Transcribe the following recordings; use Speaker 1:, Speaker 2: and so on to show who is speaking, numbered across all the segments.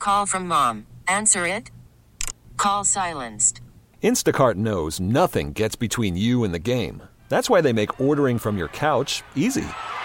Speaker 1: Call from mom. Answer it. Call silenced.
Speaker 2: Instacart knows nothing gets between you and the game. That's why they make ordering from your couch easy.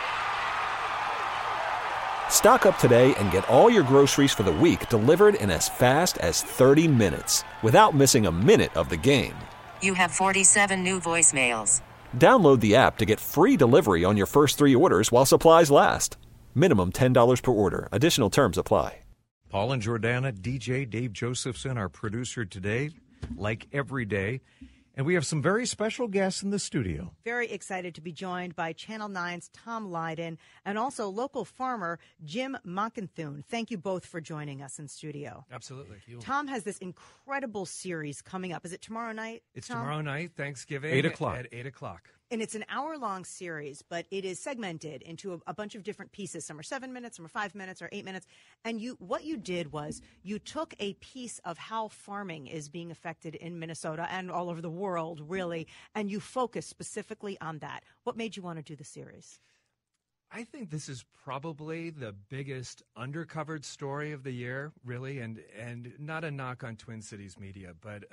Speaker 2: Stock up today and get all your groceries for the week delivered in as fast as 30 minutes without missing a minute of the game.
Speaker 1: You have 47 new voicemails.
Speaker 2: Download the app to get free delivery on your first 3 orders while supplies last. Minimum $10 per order. Additional terms apply.
Speaker 3: Paul and Jordana, DJ Dave Josephson, our producer today, like every day. And we have some very special guests in the studio.
Speaker 4: Very excited to be joined by Channel 9's Tom Lydon and also local farmer Jim Monkenthune. Thank you both for joining us in studio.
Speaker 5: Absolutely.
Speaker 4: Tom has this incredible series coming up. Is it tomorrow night,
Speaker 5: It's
Speaker 4: Tom?
Speaker 5: tomorrow night, Thanksgiving.
Speaker 3: 8 o'clock.
Speaker 5: At 8 o'clock.
Speaker 4: And it's an hour-long series, but it is segmented into a bunch of different pieces. Some are 7 minutes, some are 5 minutes, or 8 minutes. And what you did was you took a piece of how farming is being affected in Minnesota and all over the world, really, and you focused specifically on that. What made you want to do the series?
Speaker 5: I think this is probably the biggest undercovered story of the year, really, and not a knock on Twin Cities media, but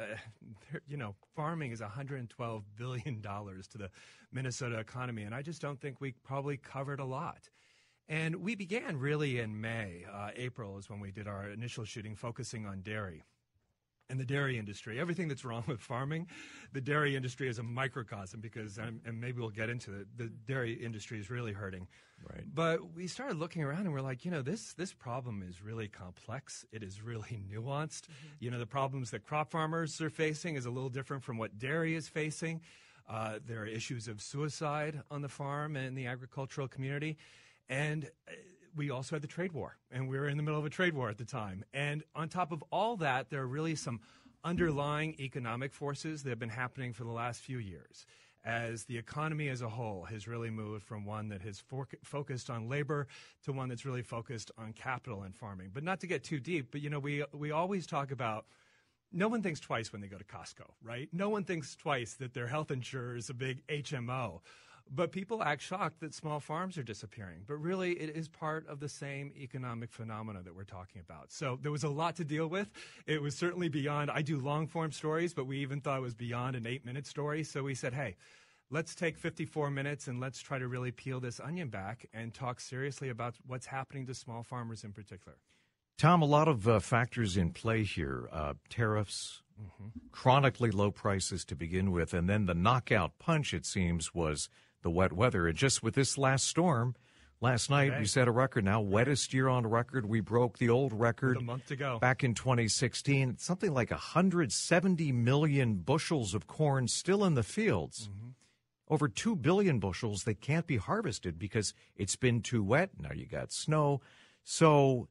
Speaker 5: farming is $112 billion to the Minnesota economy, and I just don't think we probably covered a lot. And we began really in May. April is when we did our initial shooting, focusing on dairy. And the dairy industry, everything that's wrong with farming, the dairy industry is a microcosm because, and maybe we'll get into it, the dairy industry is really hurting.
Speaker 3: Right.
Speaker 5: But we started looking around and we're like, this problem is really complex. It is really nuanced. The problems that crop farmers are facing is a little different from what dairy is facing. There are issues of suicide on the farm and in the agricultural community. And we also had the trade war, and we were in the middle of a trade war at the time. And on top of all that, there are really some underlying economic forces that have been happening for the last few years as the economy as a whole has really moved from one that has focused on labor to one that's really focused on capital and farming. But not to get too deep, but, we always talk about no one thinks twice when they go to Costco, right? No one thinks twice that their health insurer is a big HMO. But people act shocked that small farms are disappearing. But really, it is part of the same economic phenomena that we're talking about. So there was a lot to deal with. It was certainly beyond, I do long-form stories, but we even thought it was beyond an 8-minute story. So we said, hey, let's take 54 minutes and let's try to really peel this onion back and talk seriously about what's happening to small farmers in particular.
Speaker 3: Tom, a lot of factors in play here. Tariffs, chronically low prices to begin with, and then the knockout punch, it seems, was the wet weather. And just with this last storm, last night, we set a record now, wettest year on record. We broke the old record
Speaker 5: a month ago.
Speaker 3: Back in 2016. Something like 170 million bushels of corn still in the fields. Over 2 billion bushels that can't be harvested because it's been too wet. Now you got snow. So,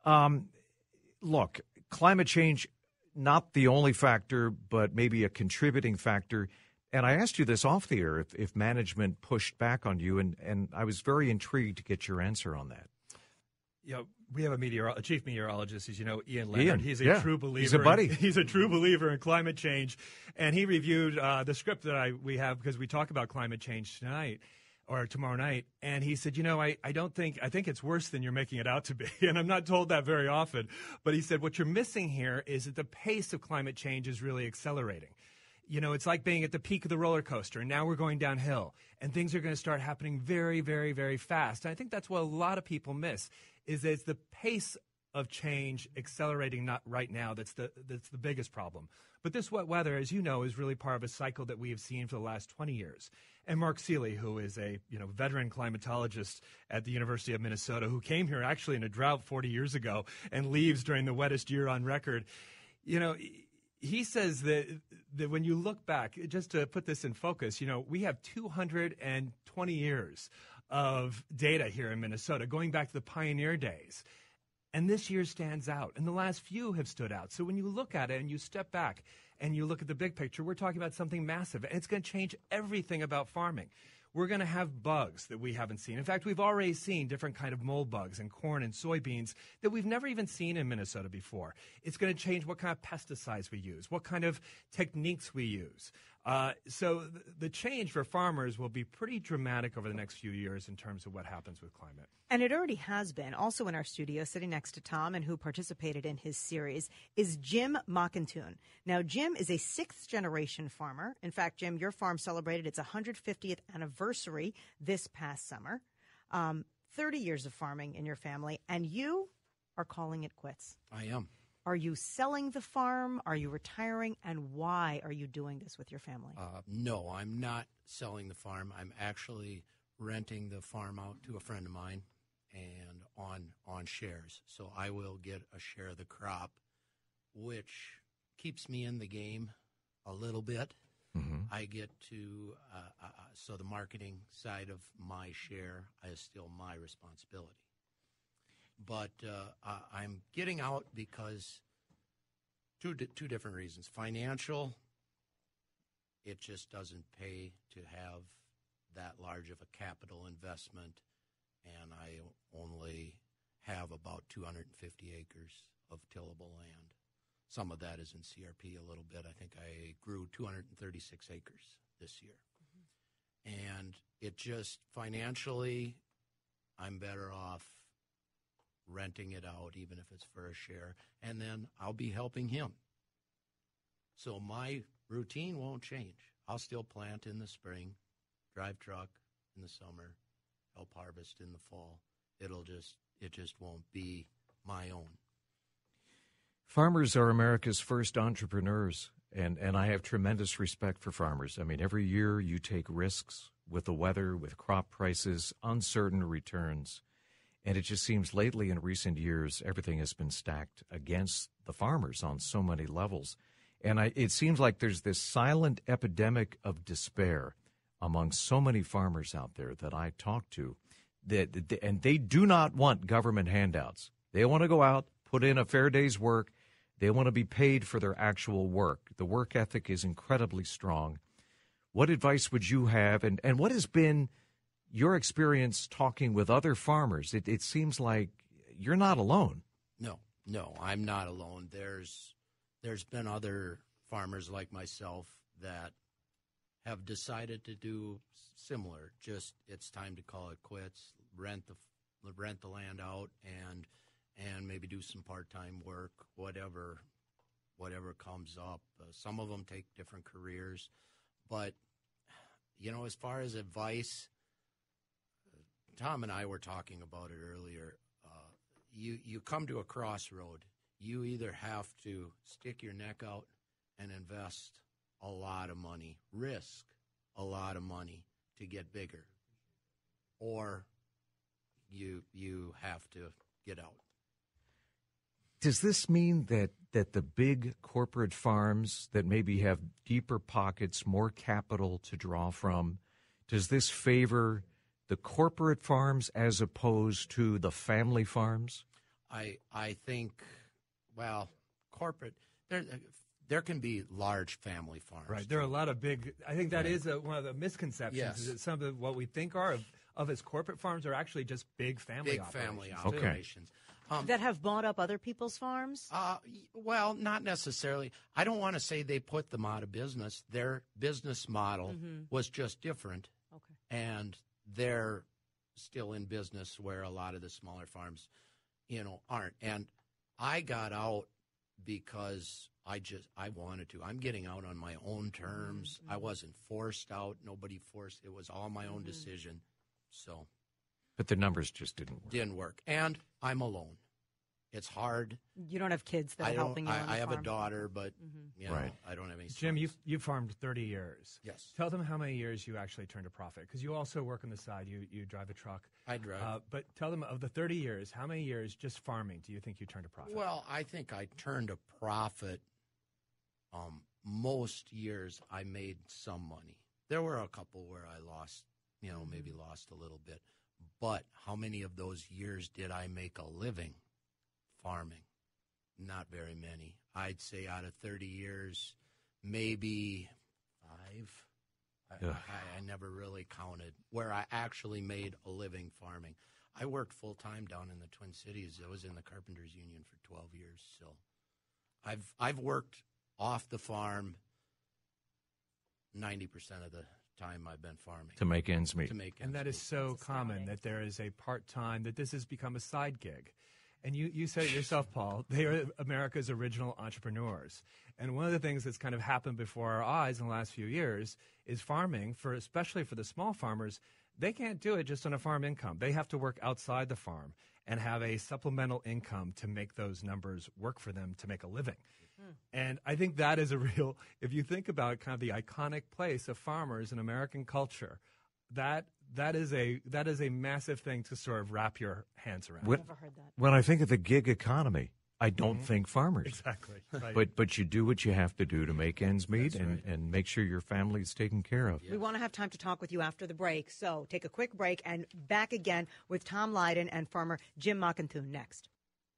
Speaker 3: look, climate change, not the only factor, but maybe a contributing factor. And I asked you this off the air, if management pushed back on you, and I was very intrigued to get your answer on that.
Speaker 5: We have a chief meteorologist, as you know, Ian Leonard. He's a true believer.
Speaker 3: He's a buddy.
Speaker 5: He's a true believer in climate change. And he reviewed the script that we have because we talk about climate change tonight or tomorrow night. And he said, I think it's worse than you're making it out to be. And I'm not told that very often. But he said, what you're missing here is that the pace of climate change is really accelerating. It's like being at the peak of the roller coaster, and now we're going downhill, and things are going to start happening very, very, very fast. And I think that's what a lot of people miss, is that it's the pace of change accelerating not right now that's the biggest problem. But this wet weather, as you know, is really part of a cycle that we have seen for the last 20 years. And Mark Seeley, who is a veteran climatologist at the University of Minnesota, who came here actually in a drought 40 years ago and leaves during the wettest year on record, he says that when you look back, just to put this in focus, we have 220 years of data here in Minnesota, going back to the pioneer days. And this year stands out, and the last few have stood out. So when you look at it and you step back and you look at the big picture, we're talking about something massive, and it's going to change everything about farming. We're going to have bugs that we haven't seen. In fact, we've already seen different kind of mold bugs in corn and soybeans that we've never even seen in Minnesota before. It's going to change what kind of pesticides we use, what kind of techniques we use. So the change for farmers will be pretty dramatic over the next few years in terms of what happens with climate.
Speaker 4: And it already has been. Also in our studio, sitting next to Tom and who participated in his series, is Jim Mockentune. Now, Jim is a sixth-generation farmer. In fact, Jim, your farm celebrated its 150th anniversary this past summer. 30 years of farming in your family, and you are calling it quits.
Speaker 6: I am.
Speaker 4: Are you selling the farm? Are you retiring? And why are you doing this with your family?
Speaker 6: No, I'm not selling the farm. I'm actually renting the farm out to a friend of mine and on shares. So I will get a share of the crop, which keeps me in the game a little bit. Mm-hmm. I get to, so the marketing side of my share is still my responsibility. But I'm getting out because two different reasons. Financial, it just doesn't pay to have that large of a capital investment, and I only have about 250 acres of tillable land. Some of that is in CRP a little bit. I think I grew 236 acres this year. Mm-hmm. And it just, financially, I'm better off renting it out, even if it's for a share, and then I'll be helping him. So my routine won't change. I'll still plant in the spring, drive truck in the summer, help harvest in the fall. It just won't be my own.
Speaker 3: Farmers are America's first entrepreneurs, and I have tremendous respect for farmers. I mean, every year you take risks with the weather, with crop prices, uncertain returns. And it just seems lately in recent years, everything has been stacked against the farmers on so many levels. And it seems like there's this silent epidemic of despair among so many farmers out there that I talk to, and they do not want government handouts. They want to go out, put in a fair day's work. They want to be paid for their actual work. The work ethic is incredibly strong. What advice would you have, and what has been your experience talking with other farmers? It seems like you're not alone.
Speaker 6: No, I'm not alone. There's been other farmers like myself that have decided to do similar. Just it's time to call it quits, rent the land out, and maybe do some part-time work, whatever comes up. Some of them take different careers, but as far as advice, Tom and I were talking about it earlier. You come to a crossroad. You either have to stick your neck out and invest a lot of money, risk a lot of money to get bigger, or you have to get out.
Speaker 3: Does this mean that the big corporate farms that maybe have deeper pockets, more capital to draw from, does this favor the corporate farms as opposed to the family farms?
Speaker 6: I think, corporate, there can be large family farms.
Speaker 5: Right. There are a lot of big, I think that is one of the misconceptions,
Speaker 6: yes.
Speaker 5: is that some of what we think are of as corporate farms are actually just big family operations.
Speaker 4: That have bought up other people's farms?
Speaker 6: Well, not necessarily. I don't want to say they put them out of business. Their business model was just different.
Speaker 4: Okay.
Speaker 6: And they're still in business where a lot of the smaller farms, aren't. And I got out because I wanted to. I'm getting out on my own terms. I wasn't forced out. Nobody forced. It was all my own decision. So.
Speaker 3: But the numbers just didn't work.
Speaker 6: Didn't work. And I'm alone. It's hard.
Speaker 4: You don't have kids that are helping you on the
Speaker 6: I have
Speaker 4: farm?
Speaker 6: a daughter, but
Speaker 3: Right.
Speaker 6: I don't have any sons.
Speaker 5: Jim, you've farmed 30 years.
Speaker 6: Yes.
Speaker 5: Tell them how many years you actually turned a profit, because you also work on the side. You drive a truck.
Speaker 6: I drive.
Speaker 5: But tell them, of the 30 years, how many years just farming do you think you turned a profit?
Speaker 6: Well, I think I turned a profit. Most years I made some money. There were a couple where I lost, maybe lost a little bit. But how many of those years did I make a living farming? Not very many. I'd say out of 30 years, maybe 5. I never really counted where I actually made a living farming. I worked full-time down in the Twin Cities. I was in the Carpenters Union for 12 years. So I've worked off the farm 90% of the time I've been farming.
Speaker 3: To make ends meet.
Speaker 6: To make ends
Speaker 5: And that
Speaker 6: meet.
Speaker 5: is so
Speaker 4: That's
Speaker 5: common
Speaker 4: astounding.
Speaker 5: that there is a part-time, that this has become a side gig. And you said it yourself, Paul, they are America's original entrepreneurs. And one of the things that's kind of happened before our eyes in the last few years is farming, especially for the small farmers, they can't do it just on a farm income. They have to work outside the farm and have a supplemental income to make those numbers work for them to make a living. And I think that is a real, if you think about kind of the iconic place of farmers in American culture, that is a massive thing to sort of wrap your hands around.
Speaker 3: When,
Speaker 4: Never heard that.
Speaker 3: when I think of the gig economy, I don't think farmers.
Speaker 5: Exactly. Right.
Speaker 3: But you do what you have to do to make ends meet and make sure your family is taken care of.
Speaker 4: We want to have time to talk with you after the break, so take a quick break and back again with Tom Lydon and farmer Jim Mackenthun next.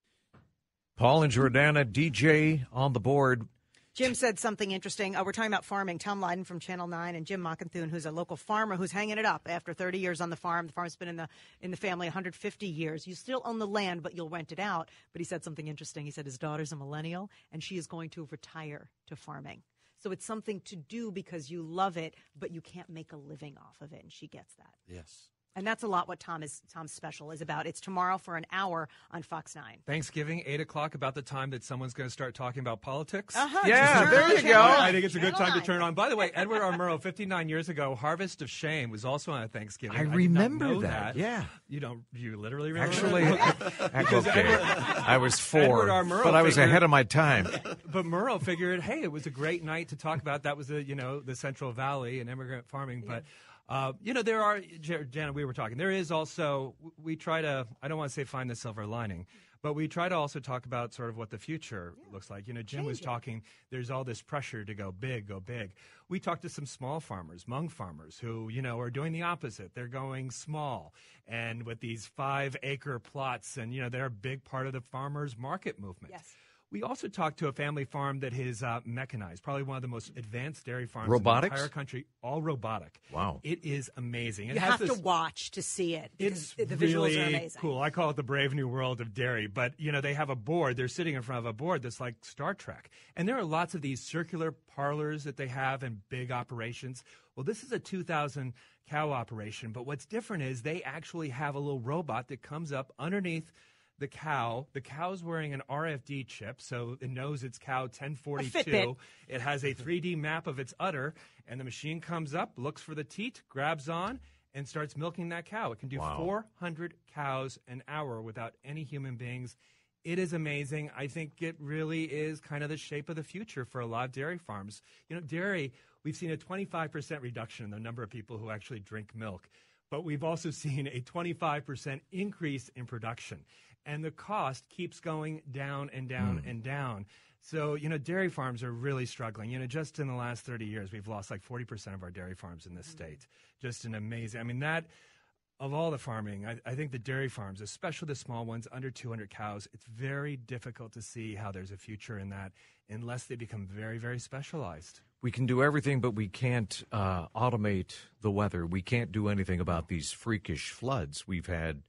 Speaker 3: Paul and Jordana, DJ on the board.
Speaker 4: Jim said something interesting. We're talking about farming. Tom Lydon from Channel 9 and Jim Mackenthun, who's a local farmer who's hanging it up after 30 years on the farm. The farm's been in the family 150 years. You still own the land, but you'll rent it out. But he said something interesting. He said his daughter's a millennial, and she is going to retire to farming. So it's something to do because you love it, but you can't make a living off of it, and she gets that.
Speaker 6: Yes.
Speaker 4: And that's a lot what Tom's special is about. It's tomorrow for an hour on Fox 9.
Speaker 5: Thanksgiving, 8 o'clock, about the time that someone's going to start talking about politics.
Speaker 4: Uh-huh,
Speaker 3: Yeah,
Speaker 4: just
Speaker 3: there
Speaker 4: turn
Speaker 3: you
Speaker 4: on
Speaker 3: go.
Speaker 4: Channel 9.
Speaker 5: I think it's a good
Speaker 4: Channel
Speaker 5: time to
Speaker 4: 9.
Speaker 5: turn on. By the way, Edward R. Murrow, 59 years ago, Harvest of Shame was also on Thanksgiving.
Speaker 3: I
Speaker 5: did not
Speaker 3: remember
Speaker 5: know
Speaker 3: that, yeah.
Speaker 5: You literally remember
Speaker 3: Actually,
Speaker 5: that?
Speaker 3: okay. I was 4,
Speaker 5: Edward R. Murrow
Speaker 3: but I was
Speaker 5: figured-
Speaker 3: ahead of my time.
Speaker 5: But Murrow figured, hey, it was a great night to talk about. That was the Central Valley and immigrant farming. But there are, Janet, we were talking. There is also, we try to, I don't want to say find the silver lining, but we try to also talk about sort of what the future looks like. Jim was talking, there's all this pressure to go big, go big. We talked to some small farmers, Hmong farmers, who, are doing the opposite. They're going small. And with these 5-acre plots, and, they're a big part of the farmers market movement.
Speaker 4: Yes.
Speaker 5: We also talked to a family farm that is mechanized, probably one of the most advanced dairy farms
Speaker 3: Robotics?
Speaker 5: in the entire country, all robotic.
Speaker 3: Wow.
Speaker 5: It is amazing. It
Speaker 4: You
Speaker 5: has
Speaker 4: have to
Speaker 5: this-
Speaker 4: watch to see it.
Speaker 5: It's
Speaker 4: because the
Speaker 5: really
Speaker 4: visuals are amazing.
Speaker 5: cool. I call it the brave new world of dairy. But, they have a board. They're sitting in front of a board that's like Star Trek. And there are lots of these circular parlors that they have in big operations. Well, this is a 2,000 cow operation. But what's different is they actually have a little robot that comes up underneath the cow. The cow's wearing an RFD chip, so it knows it's cow 1042.
Speaker 4: Fitbit.
Speaker 5: It has a 3D map of its udder, and the machine comes up, looks for the teat, grabs on, and starts milking that cow. It can do 400 cows an hour without any human beings. It is amazing. I think it really is kind of the shape of the future for a lot of dairy farms. Dairy, we've seen a 25% reduction in the number of people who actually drink milk, but we've also seen a 25% increase in production. And the cost keeps going down and down and down. So, dairy farms are really struggling. Just in the last 30 years, we've lost like 40% of our dairy farms in this state. Just an amazing, that, of all the farming, I think the dairy farms, especially the small ones, under 200 cows, it's very difficult to see how there's a future in that unless they become very, very specialized.
Speaker 3: We can do everything, but we can't automate the weather. We can't do anything about these freakish floods. We've had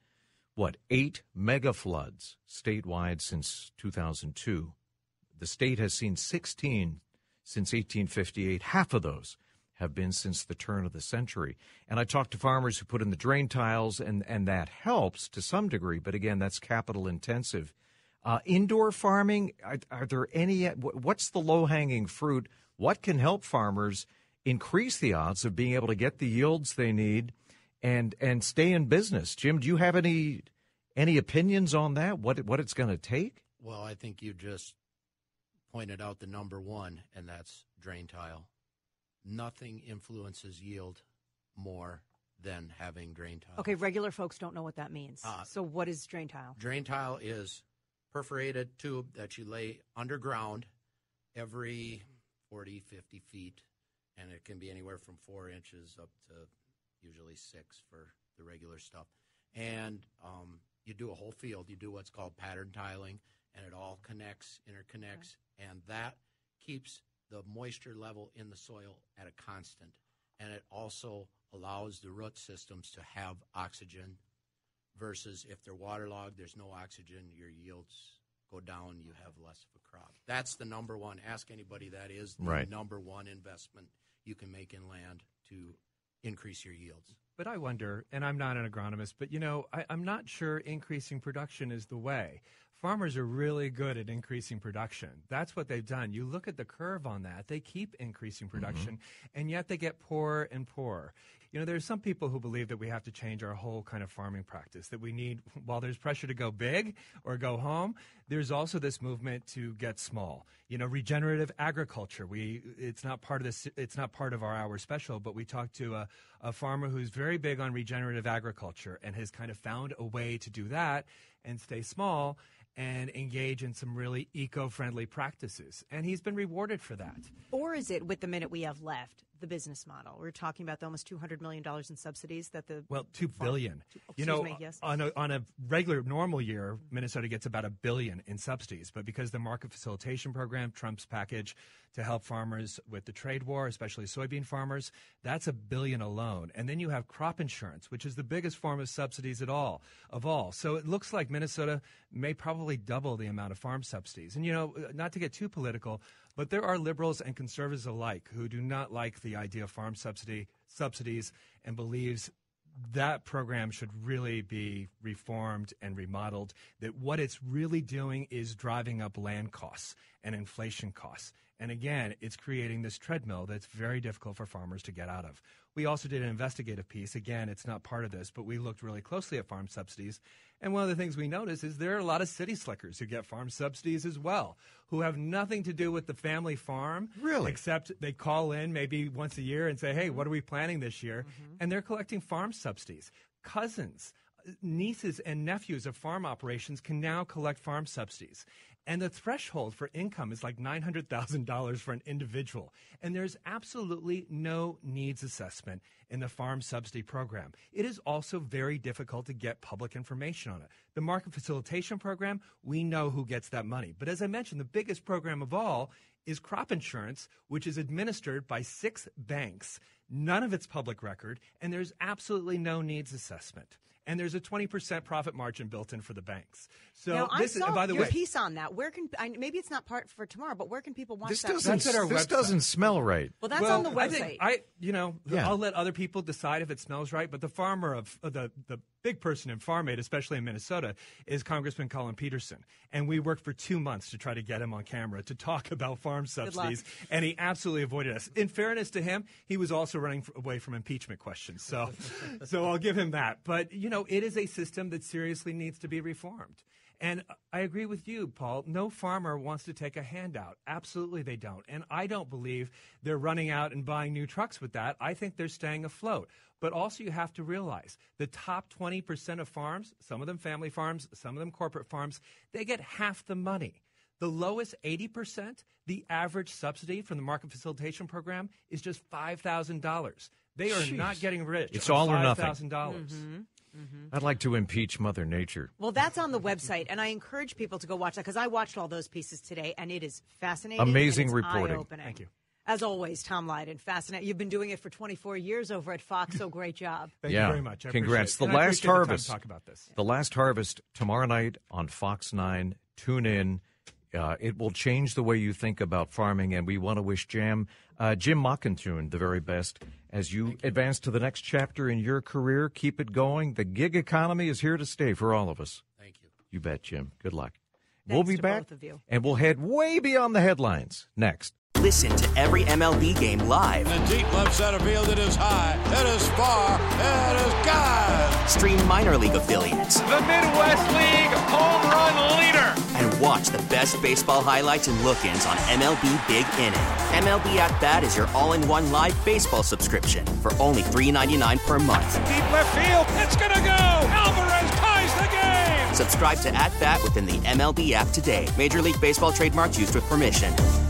Speaker 3: 8 mega floods statewide since 2002. The state has seen 16 since 1858. Half of those have been since the turn of the century. And I talked to farmers who put in the drain tiles, and that helps to some degree. But again, that's capital intensive. Indoor farming, are there any, what's the low-hanging fruit? What can help farmers increase the odds of being able to get the yields they need and stay in business? Jim, do you have any opinions on that? What it's going to take?
Speaker 6: Well, I think you just pointed out the number one, and that's drain tile. Nothing influences yield more than having drain tile.
Speaker 4: Okay, regular folks don't know what that means. So what is drain tile?
Speaker 6: Drain tile is perforated tube that you lay underground every 40, 50 feet, and it can be anywhere from 4 inches up to usually 6 for the regular stuff. And you do a whole field. You do what's called pattern tiling, and it all interconnects, and that keeps the moisture level in the soil at a constant. And it also allows the root systems to have oxygen versus if they're waterlogged, there's no oxygen, your yields go down, you have less of a crop. That's the number one. Ask anybody, that is the
Speaker 3: Right.
Speaker 6: number one investment you can make in land to increase your yields.
Speaker 5: But I wonder, and I'm not an agronomist, but I'm not sure increasing production is the way. Farmers are really good at increasing production. That's what they've done. You look at the curve on that, they keep increasing production, and yet they get poorer and poorer. There's some people who believe that we have to change our whole kind of farming practice, that we need, while there's pressure to go big or go home, there's also this movement to get small. Regenerative agriculture. It's not part of this. It's not part of our hour special, but we talked to a farmer who's very big on regenerative agriculture and has kind of found a way to do that and stay small and engage in some really eco-friendly practices. And he's been rewarded for that.
Speaker 4: Or is it, with the minute we have left, the business model? We're talking about the almost $200 million in subsidies that the
Speaker 5: $2 billion.
Speaker 4: Yes.
Speaker 5: On a regular normal year, Minnesota gets about $1 billion in subsidies. But because the market facilitation program, Trump's package to help farmers with the trade war, especially soybean farmers, that's $1 billion alone. And then you have crop insurance, which is the biggest form of subsidies of all. So it looks like Minnesota may probably double the amount of farm subsidies. And not to get too political, but there are liberals and conservatives alike who do not like the idea of farm subsidies and believes that program should really be reformed and remodeled, that what it's really doing is driving up land costs and inflation costs. And again, it's creating this treadmill that's very difficult for farmers to get out of. We also did an investigative piece. Again, it's not part of this, but we looked really closely at farm subsidies. And one of the things we noticed is there are a lot of city slickers who get farm subsidies as well, who have nothing to do with the family farm.
Speaker 3: Really?
Speaker 5: Except they call in maybe once a year and say, hey, what are we planning this year? And they're collecting farm subsidies. Cousins, nieces and nephews of farm operations can now collect farm subsidies. And the threshold for income is like $900,000 for an individual. And there's absolutely no needs assessment in the farm subsidy program. It is also very difficult to get public information on it. The market facilitation program, we know who gets that money. But as I mentioned, the biggest program of all is crop insurance, which is administered by 6 banks. None of it's public record, and there's absolutely no needs assessment. And there's a 20% profit margin built in for the banks. So
Speaker 4: now,
Speaker 5: this
Speaker 4: I saw
Speaker 5: is, by the
Speaker 4: your
Speaker 5: way,
Speaker 4: piece on that. Where can maybe it's not part for tomorrow, but where can people watch
Speaker 3: This
Speaker 4: that?
Speaker 3: doesn't smell right.
Speaker 4: Well, that's on the website.
Speaker 5: I'll let other people decide if it smells right. But the farmer of the big person in Farm Aid, especially in Minnesota, is Congressman Colin Peterson. And we worked for 2 months to try to get him on camera to talk about farm subsidies. And he absolutely avoided us. In fairness to him, he was also running away from impeachment questions. So I'll give him that. But, it is a system that seriously needs to be reformed. And I agree with you, Paul. No farmer wants to take a handout. Absolutely they don't. And I don't believe they're running out and buying new trucks with that. I think they're staying afloat. But also you have to realize the top 20% of farms, some of them family farms, some of them corporate farms, they get half the money. The lowest 80%, the average subsidy from the market facilitation program is just $5,000. They are not getting rich.
Speaker 3: It's all or nothing.
Speaker 5: $5,000.
Speaker 3: I'd like to impeach Mother Nature.
Speaker 4: Well, that's on the website, and I encourage people to go watch that because I watched all those pieces today, and it is fascinating.
Speaker 3: Amazing
Speaker 4: and it's
Speaker 3: reporting.
Speaker 4: Eye-opening.
Speaker 5: Thank you.
Speaker 4: As always, Tom Lydon, fascinating. You've been doing it for 24 years over at Fox, so great job.
Speaker 5: Thank you very much. I
Speaker 3: Congrats.
Speaker 5: appreciate it.
Speaker 3: The
Speaker 5: And I
Speaker 3: Last
Speaker 5: appreciate the time to
Speaker 3: Harvest.
Speaker 5: talk about this.
Speaker 3: The Last Harvest tomorrow night on Fox 9. Tune in. It will change the way you think about farming, and we want to wish Jim Mockentune the very best as you advance to the next chapter in your career. Keep it going. The gig economy is here to stay for all of us.
Speaker 6: Thank you.
Speaker 3: You bet, Jim. Good luck.
Speaker 4: Thanks
Speaker 3: we'll be
Speaker 4: to
Speaker 3: back,
Speaker 4: both of you.
Speaker 3: and we'll head way beyond the headlines next.
Speaker 7: Listen to every MLB game live.
Speaker 8: In the deep left center field, it is high, it is far, it is gone.
Speaker 7: Stream minor league affiliates.
Speaker 9: The Midwest League home run leader.
Speaker 7: And watch the best baseball highlights and look-ins on MLB Big Inning. MLB At Bat is your all-in-one live baseball subscription for only $3.99 per month.
Speaker 9: Deep left field, it's gonna go. Alvarez ties the game.
Speaker 7: Subscribe to At Bat within the MLB app today. Major League Baseball trademarks used with permission.